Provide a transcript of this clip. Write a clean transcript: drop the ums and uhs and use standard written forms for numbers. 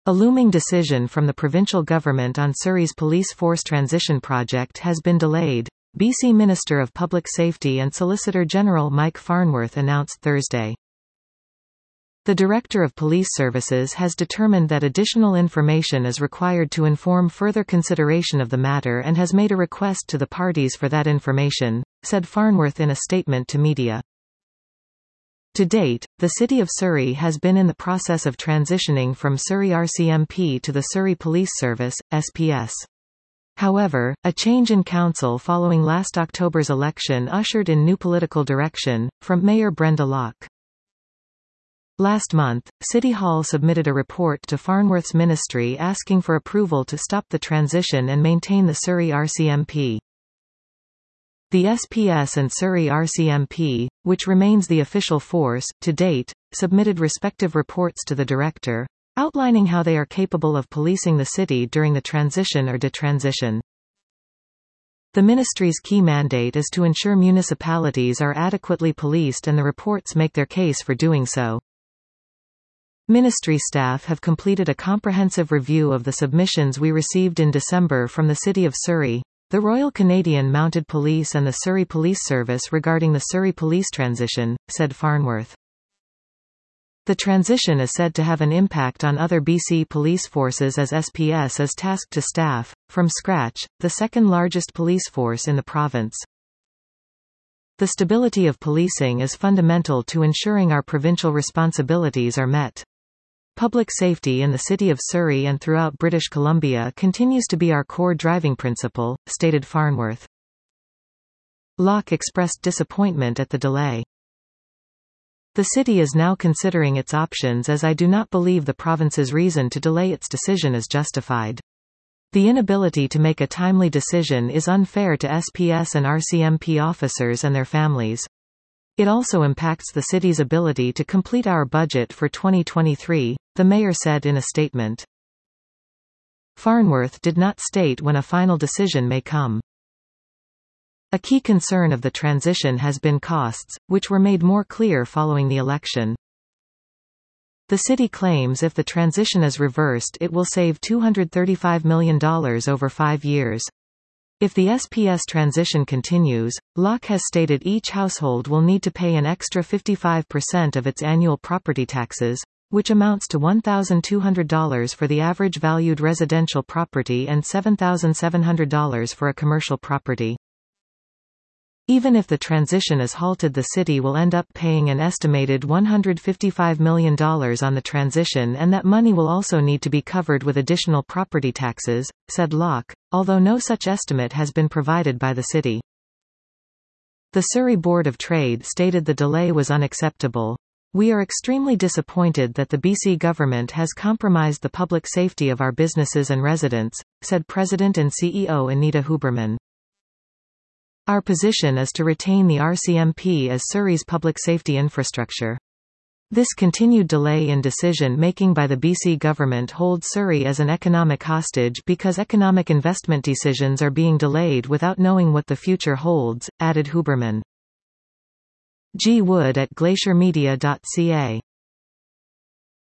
A looming decision from the provincial government on Surrey's police force transition project has been delayed, BC Minister of Public Safety and Solicitor General Mike Farnworth announced Thursday. The Director of Police Services has determined that additional information is required to inform further consideration of the matter and has made a request to the parties for that information, said Farnworth in a statement to media. To date, the City of Surrey has been in the process of transitioning from Surrey RCMP to the Surrey Police Service, SPS. However, a change in council following last October's election ushered in new political direction, from Mayor Brenda Locke. Last month, City Hall submitted a report to Farnworth's ministry asking for approval to stop the transition and maintain the Surrey RCMP. The SPS and Surrey RCMP, which remains the official force, to date, submitted respective reports to the Director, outlining how they are capable of policing the city during the transition or detransition. The ministry's key mandate is to ensure municipalities are adequately policed, and the reports make their case for doing so. Ministry staff have completed a comprehensive review of the submissions we received in December from the City of Surrey, the Royal Canadian Mounted Police and the Surrey Police Service regarding the Surrey police transition, said Farnworth. The transition is said to have an impact on other BC police forces as SPS is tasked to staff, from scratch, the second largest police force in the province. The stability of policing is fundamental to ensuring our provincial responsibilities are met. Public safety in the City of Surrey and throughout British Columbia continues to be our core driving principle, stated Farnworth. Locke expressed disappointment at the delay. The city is now considering its options, as I do not believe the province's reason to delay its decision is justified. The inability to make a timely decision is unfair to SPS and RCMP officers and their families. It also impacts the city's ability to complete our budget for 2023, the mayor said in a statement. Farnworth did not state when a final decision may come. A key concern of the transition has been costs, which were made more clear following the election. The city claims if the transition is reversed, it will save $235 million over 5 years. If the SPS transition continues, Locke has stated each household will need to pay an extra 55% of its annual property taxes, which amounts to $1,200 for the average valued residential property and $7,700 for a commercial property. Even if the transition is halted, the city will end up paying an estimated $155 million on the transition, and that money will also need to be covered with additional property taxes, said Locke, although no such estimate has been provided by the city. The Surrey Board of Trade stated the delay was unacceptable. We are extremely disappointed that the BC government has compromised the public safety of our businesses and residents, said President and CEO Anita Huberman. Our position is to retain the RCMP as Surrey's public safety infrastructure. This continued delay in decision-making by the BC government holds Surrey as an economic hostage because economic investment decisions are being delayed without knowing what the future holds, added Huberman. G. Wood at glaciermedia.ca